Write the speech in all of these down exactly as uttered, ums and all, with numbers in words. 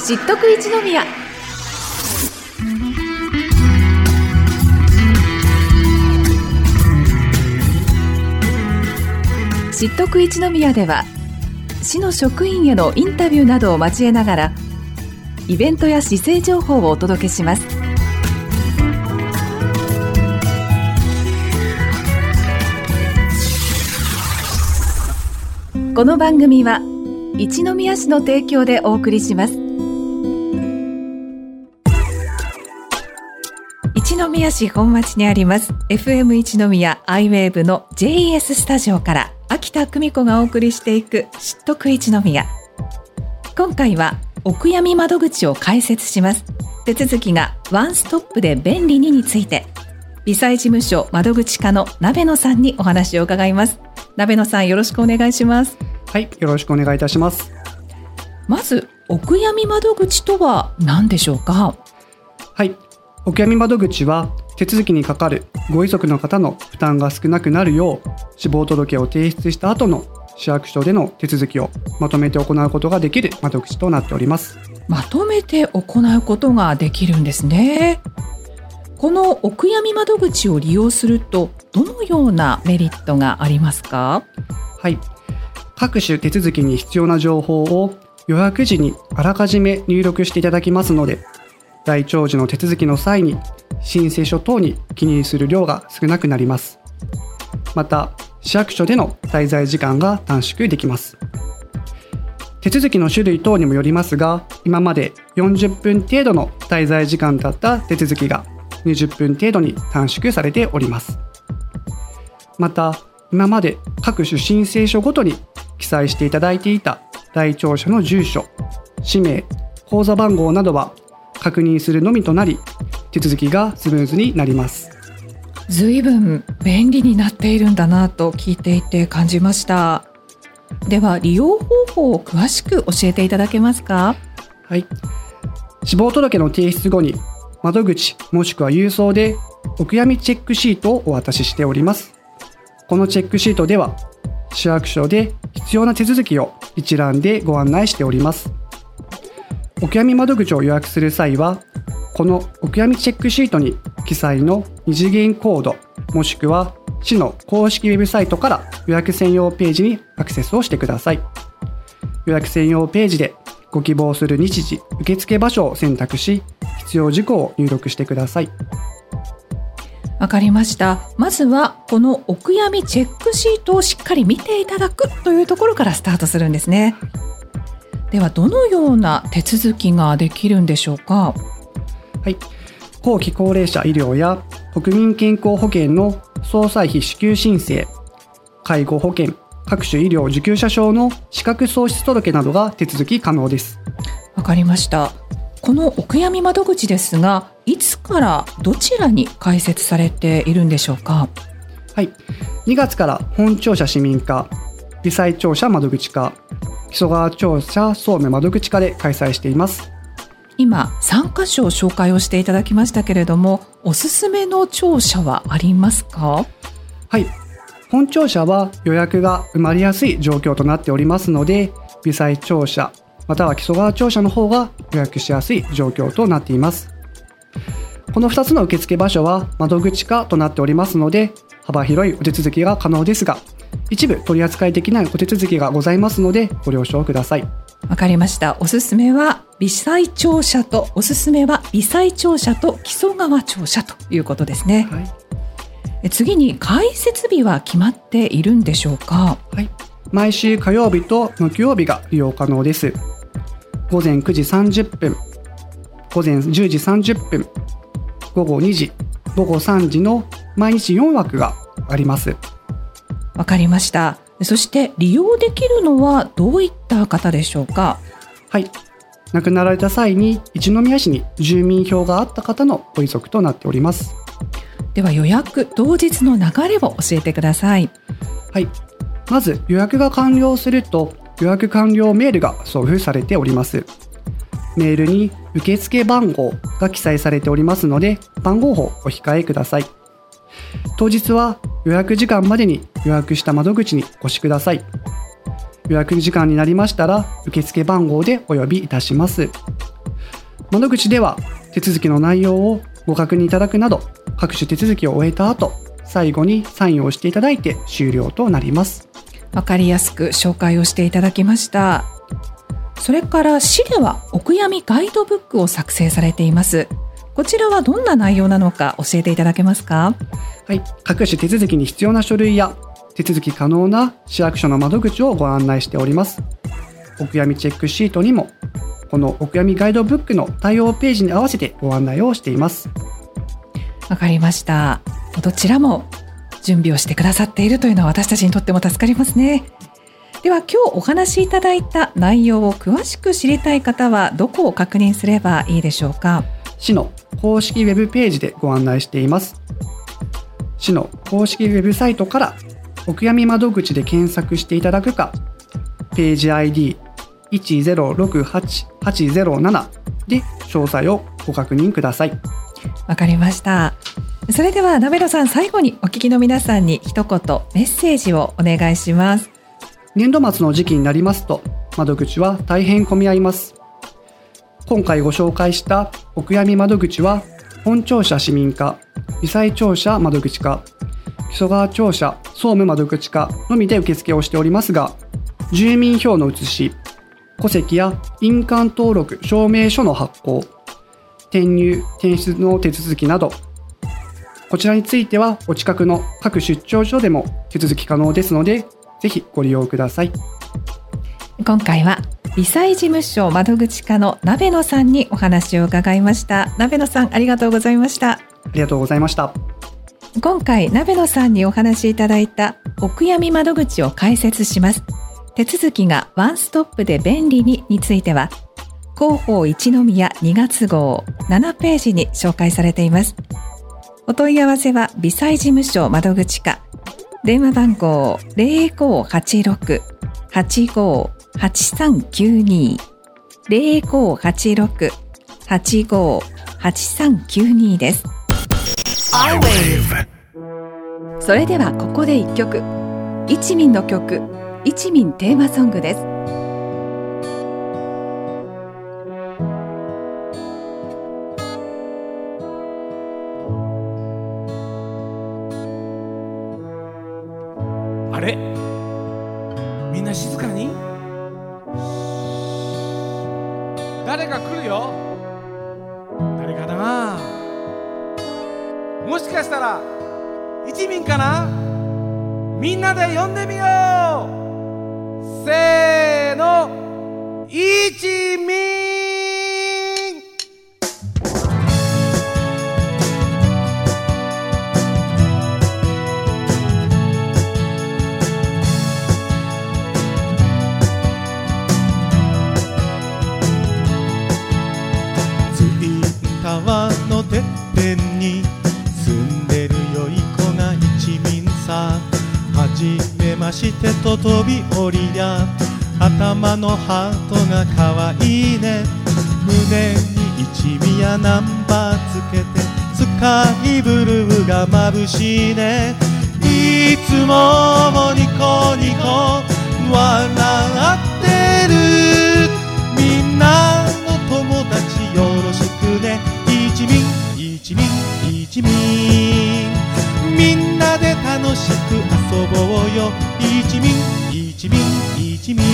知っとく一宮。知っとく一宮では、市の職員へのインタビューなどを交えながら、イベントや市政情報をお届けします。この番組は一宮市の提供でお送りします。一宮市本町にあります エフエム 一宮アイウェーブの ジェイイーエス スタジオから秋田久美子がお送りしていく知っとく一宮。今回はお悔やみ窓口を開設します。手続きがワンストップで便利にについて、微細事務所窓口課の鍋野さんにお話を伺います。鍋野さん、よろしくお願いします。 はい、よろしくお願いいたします。 まずお悔やみ窓口とは何でしょうか？ はい、お悔やみ窓口は手続きにかかるご遺族の方の負担が少なくなるよう、死亡届を提出した後の市役所での手続きをまとめて行うことができる窓口となっております。 まとめて行うことができるんですね。このお悔やみ窓口を利用するとどのようなメリットがありますか？ はい、各種手続きに必要な情報を予約時にあらかじめ入力していただきますので、来庁時の手続きの際に申請書等に記入する量が少なくなります。また、市役所での滞在時間が短縮できます。手続きの種類等にもよりますが、今までよんじゅっぷん程度の滞在時間だった手続きがにじゅっぷん程度に短縮されております。また、今まで各種申請書ごとに記載していただいていた来庁者の住所、氏名、口座番号などは確認するのみとなり、手続きがスムーズになります。 ずいぶん便利になっているんだなと聞いていて感じました。では利用方法を詳しく教えていただけますか？ はい、死亡届の提出後に窓口もしくは郵送でお悔やみチェックシートをお渡ししております。このチェックシートでは市役所で必要な手続きを一覧でご案内しております。お悔やみ窓口を予約する際は、このお悔やみチェックシートに記載の二次元コードもしくは市の公式ウェブサイトから予約専用ページにアクセスをしてください。予約専用ページでご希望する日時、受付場所を選択し、必要事項を入力してください。 わかりました。まずはこのお悔やみチェックシートをしっかり見ていただくというところからスタートするんですね。ではどのような手続きができるんでしょうか？ はい、後期高齢者医療や国民健康保険の総歳費支給申請、介護保険、各種医療受給者証の資格喪失届などが手続き可能です。 わかりました。このお悔やみ窓口ですが、いつからどちらに開設されているんでしょうか？ はい、にがつから本庁舎市民課、微細庁舎窓口課、木曽川庁舎総務窓口課で開催しています。 今さんかしょ紹介をしていただきましたけれども、おすすめの庁舎はありますか？ はい、本庁舎は予約が埋まりやすい状況となっておりますので、微細庁舎または木曽川庁舎の方が予約しやすい状況となっています。このふたつの受付場所は窓口課となっておりますので、幅広いお手続きが可能ですが、一部取り扱いできないお手続きがございますのでご了承ください。 わかりました。おすすめは微細庁舎とおすすめは微細庁舎と木曽川庁舎ということですね。 はい、 次に開設日は決まっているんでしょうか？ はい、毎週火曜日と木曜日が利用可能です。ごぜんくじさんじゅっぷん、ごぜんじゅうじさんじゅっぷん、ごごにじ、ごごさんじの毎日よんわくがあります。 わかりました。そして利用できるのはどういった方でしょうか？ はい、亡くなられた際に一宮市に住民票があった方のご遺族となっております。 では予約当日の流れを教えてください。 はい、まず予約が完了すると予約完了メールが送付されております。メールに受付番号が記載されておりますので、番号をお控えください。当日は予約時間までに予約した窓口にお越しください。予約時間になりましたら受付番号でお呼びいたします。 窓口では手続きの内容をご確認いただくなど、各種手続きを終えた後、最後にサインをしていただいて終了となります。 わかりやすく紹介をしていただきました。それから市ではお悔やみガイドブックを作成されています。こちらはどんな内容なのか教えていただけますか？ はい、各種手続きに必要な書類や手続き可能な市役所の窓口をご案内しております。お悔やみチェックシートにもこのお悔やみガイドブックの対応ページに合わせてご案内をしています。 わかりました。どちらも準備をしてくださっているというのは私たちにとっても助かりますね。では今日お話しいただいた内容を詳しく知りたい方はどこを確認すればいいでしょうか？ 市の公式ウェブページでご案内しています。市の公式ウェブサイトからお悔やみ窓口で検索していただくか、ページ アイディーいちゼロろくはちはちゼロなな で詳細をご確認ください。 わかりました。それでは鍋野さん、最後にお聞きの皆さんに一言メッセージをお願いします。 年度末の時期になりますと窓口は大変混み合います。今回ご紹介したお悔やみ窓口は本庁舎市民課、微細庁舎窓口課、木曽川庁舎総務窓口課のみで受付をしておりますが、住民票の写し、戸籍や印鑑登録証明書の発行、転入・転出の手続きなど、こちらについてはお近くの各出張所でも手続き可能ですので、ぜひご利用ください。 今回は微細事務所窓口課の鍋野さんにお話を伺いました。鍋野さん、ありがとうございました。 ありがとうございました。 今回鍋野さんにお話しいただいたお悔やみ窓口を解説します。手続きがワンストップで便利にについては広報一宮にがつ号ななページに紹介されています。お問い合わせは微細事務所窓口課、電話番号 ゼロごはちろく はちごはちさんきゅうに ゼロごはちろく はちごはちさんきゅうに です。それではここで一曲、一民の曲、一民テーマソングです。 あれ、みんな静かに。誰か来るよ。誰かな。もしかしたら一民かな。みんなで呼んでみよう。せーの、一民。 川のてっぺんに住んでる良い子が一民さ。はじめましてと飛び降りや、頭のハートがかわいいね。胸に一宮ナンバーつけて、スカイブルーが眩しいね。いつもニコニコ笑ってる。みんなの友達よろしくね。一民一民一民、みんなで楽しく遊ぼうよ。一民一民一民。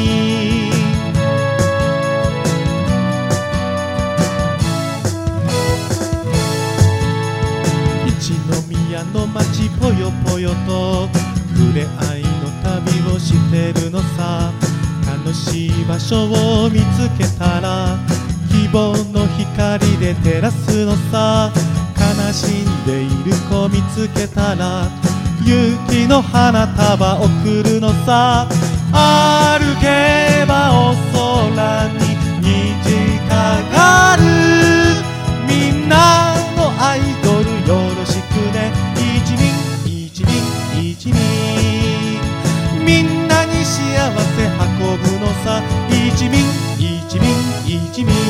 一宮の街ぽよぽよと触れ合いの旅をしてるのさ。楽しい場所を見つけたら希望の光で照らすのさ。悲しんでいる子見つけたら勇気の花束贈るのさ。歩けばお空に虹かかる。みんなのアイドルよろしくね。一民一民一民、みんなに幸せ運ぶのさ。一民一民一民。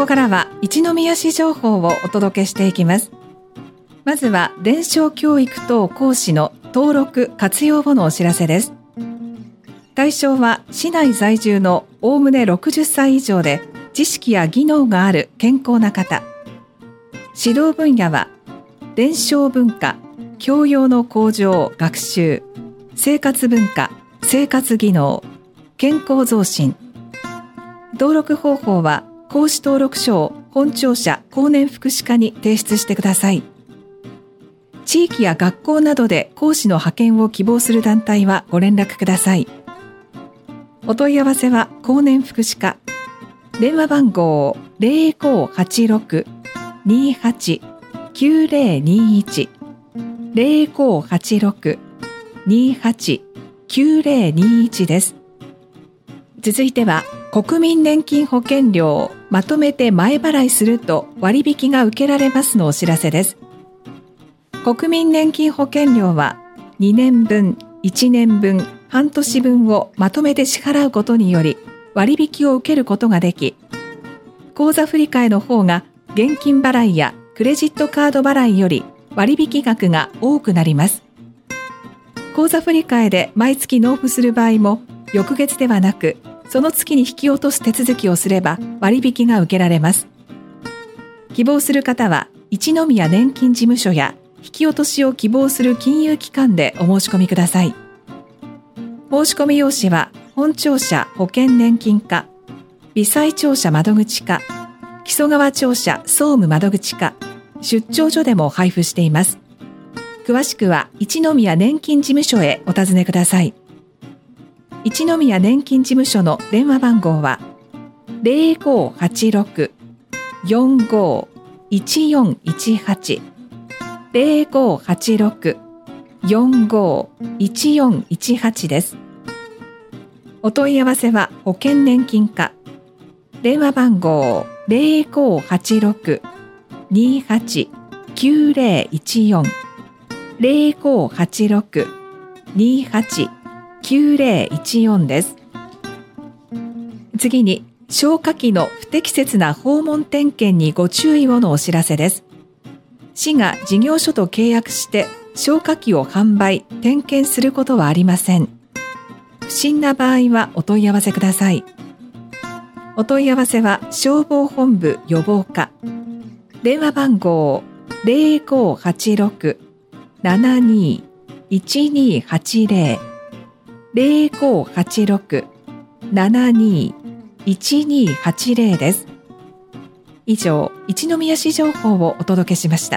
ここからは一宮市情報をお届けしていきます。まずは伝承教育等講師の登録活用後のお知らせです。対象は市内在住のおおむねろくじゅっさい以上で知識や技能がある健康な方。指導分野は伝承文化、教養の向上・学習、生活文化、生活技能、健康増進。登録方法は講師登録書を本庁舎後年福祉課に提出してください。地域や学校などで講師の派遣を希望する団体はご連絡ください。お問い合わせは後年福祉課。電話番号 ゼロごーはちろく にーはち きゅうゼロにいち ゼロごーはちろく にーはち きゅうゼロにいち です。続いては国民年金保険料をまとめて前払いすると割引が受けられますのお知らせです。国民年金保険料はにねんぶん、いちねんぶん、半年分をまとめて支払うことにより割引を受けることができ、口座振替の方が現金払いやクレジットカード払いより割引額が多くなります。口座振替で毎月納付する場合も翌月ではなくその月に引き落とす手続きをすれば割引が受けられます。希望する方は一宮年金事務所や引き落としを希望する金融機関でお申し込みください。申し込み用紙は本庁舎保険年金課、微細庁舎窓口課、木曽川庁舎総務窓口課、出張所でも配布しています。詳しくは一宮年金事務所へお尋ねください。一宮年金事務所の電話番号は ゼロごーはちろく よんごーいちよんいちはち ゼロごーはちろく よんごーいちよんいちはち です。お問い合わせは保険年金課。電話番号 ゼロごーはちろく にーはち きゅうゼロいちよん ゼロごーはちろく にーはち きゅうゼロいちよん です。次に消火器の不適切な訪問点検にご注意をのお知らせです。市が事業所と契約して消火器を販売・点検することはありません。不審な場合はお問い合わせください。お問い合わせは消防本部予防課。電話番号 ゼロごーはちろく ななにーいちにーはちゼロ ゼロごーはちろく ななにーいちにーはちゼロ です。以上、一宮市情報をお届けしました。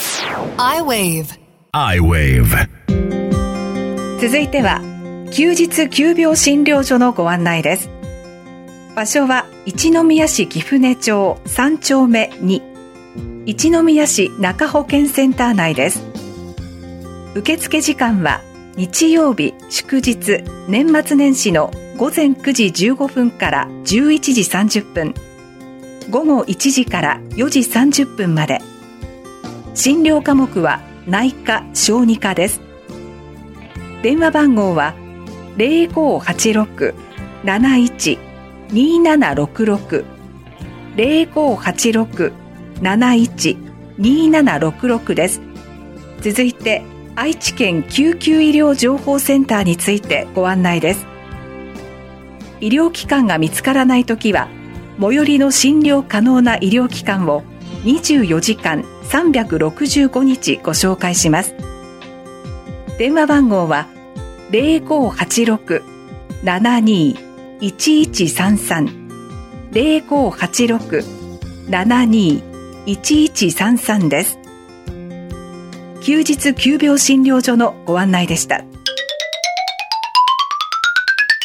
iWave iWave 続いては休日急病診療所のご案内です。場所は一宮市貴船町さん丁目に、一宮市中保健センター内です。受付時間は日曜日、祝日、年末年始のごぜんくじじゅうごふんからじゅういちじさんじゅっぷん、ごごいちじからよじさんじゅっぷんまで。診療科目は内科・小児科です。電話番号はゼロごーはちろく なないち にーななろくろく ゼロごーはちろく なないち にーななろくろく です。続いて愛知県救急医療情報センターについてご案内です。医療機関が見つからないときは最寄りの診療可能な医療機関をにじゅうよじかんさんびゃくろくじゅうごにちご紹介します。電話番号はゼロごーはちろく ななにーいちいちさんさん ゼロごーはちろく ななにーいちいちさんさん です。休日急病診療所のご案内でした。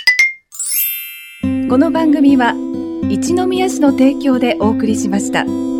この番組は一宮市の提供でお送りしました。